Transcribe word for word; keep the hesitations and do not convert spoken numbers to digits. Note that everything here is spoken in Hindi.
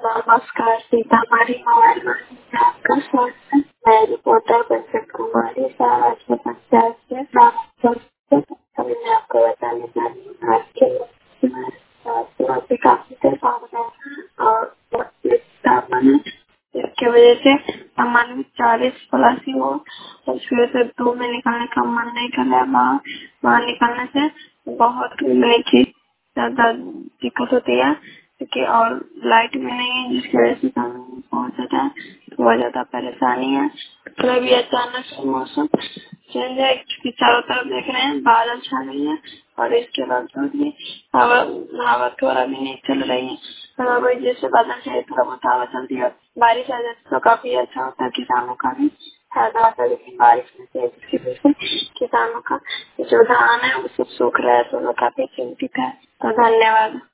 नमस्कार, सीतामढ़ी मोबाइल मंडी में आपका स्वागत है। मैं रिपोर्टर बंसत कुमारी सहाराजपुर पंचायत से रामपुर से मैं आपको बताने जा रही हूँ आज के वहाँ पे काफी तूफान है और तापमान है, जिसकी वजह से तापमान में चालीस प्लस ही हो, उसकी वजह से धूप में निकलने का मन नहीं कर रहा है। बाहर बाहर निकलने से बहुत नीचे ज्यादा दिक्कत होती है, क्योंकि और लाइट भी नहीं है, जिसकी वजह से हमें बहुत ज्यादा बहुत ज्यादा परेशानी है। तो अभी अचानक से मौसम चेंज है, क्योंकि चारों तरफ देख रहे हैं बादल छा रही है और इसके बावजूद भी हवा हवा थोड़ा भी नहीं चल रही है। हवा वही जैसे बादल छाए थोड़ा बहुत हवा चलती है, बारिश आ जाती तो काफी अच्छा होता है, किसानों का भी फायदा होता है। लेकिन बारिश में से जिसकी वजह से किसानों का जो धान है वो सब सूख रहा है, तो वो काफी चिंतित है। तो धन्यवाद।